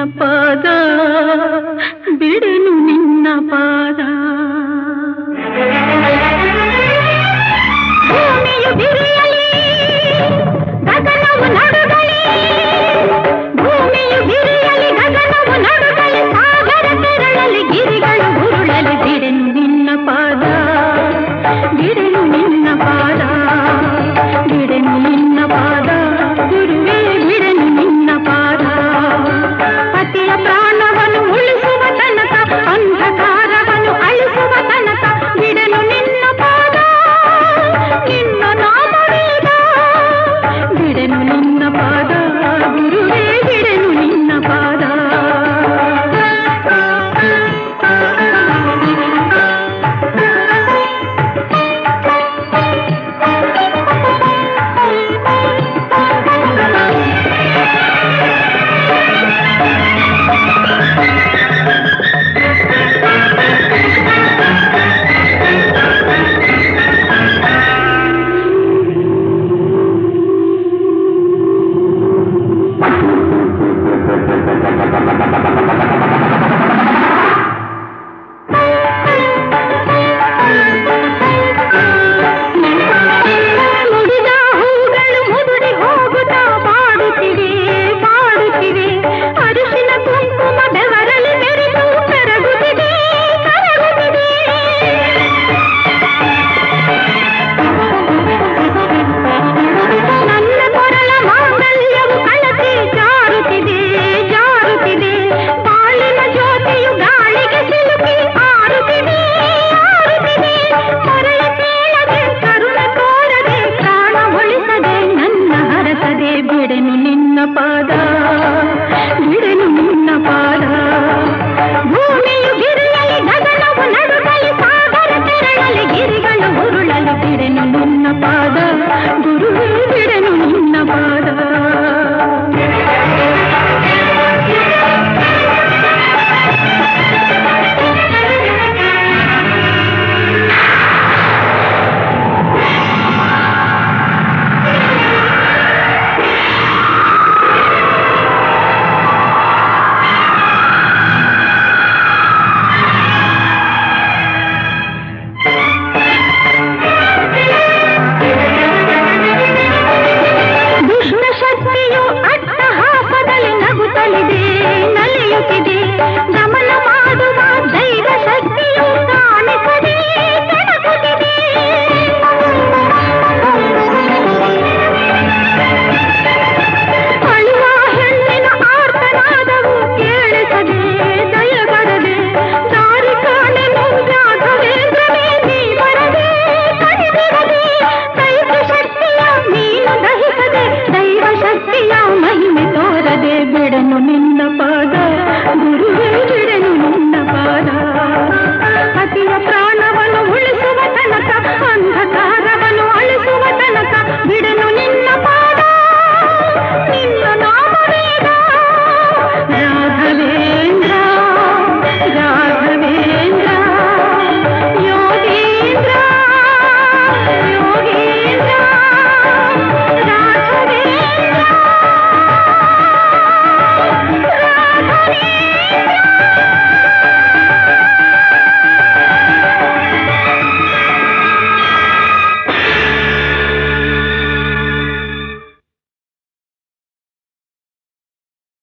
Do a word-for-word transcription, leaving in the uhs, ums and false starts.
ಪಾದ ಬಿಡೆನು ನಿನ್ನ ಪಾದ ಭೂಮಿಯು ಬಿರಿಯಲಿ ಗಗನವು ನಡುಗಲಿ ಭೂಮಿಯು ಬಿರಿಯಲಿ ಗಗನವು ನಡುಗಲಿ ಸಾಗರ ತೆರಳಲಿ ಗಿರಿಗಳು ಉರುಳಲಿ ಬಿಡೆನು ನಿನ್ನ ಪಾದ ಬಿಡೆನು ನಿನ್ನ ಪಾದ ಬಿಡೆನು ನಿನ್ನ ಪಾದ ಗುರುವೇ ಬಿಡೆನು ನಿನ್ನ ಪಾದ ಪತಿಯ ಪ್ರಾಣವನ್ನು ಉಳಿಸುವ ತನಕ ಅಂಧಕಾರವನ್ನು ಅಳಿಸುವ ತನಕ ಬಿಡೆನು ನಿನ್ನ ಪಾದ ನಿನ್ನ ನಾಮವೇದ ಬಿಡೆನು ನಿನ್ನ ಪಾದ ಗುರುವೇ ಬಿಡೆನು ನಿನ್ನ ಪಾದ ಪಾದ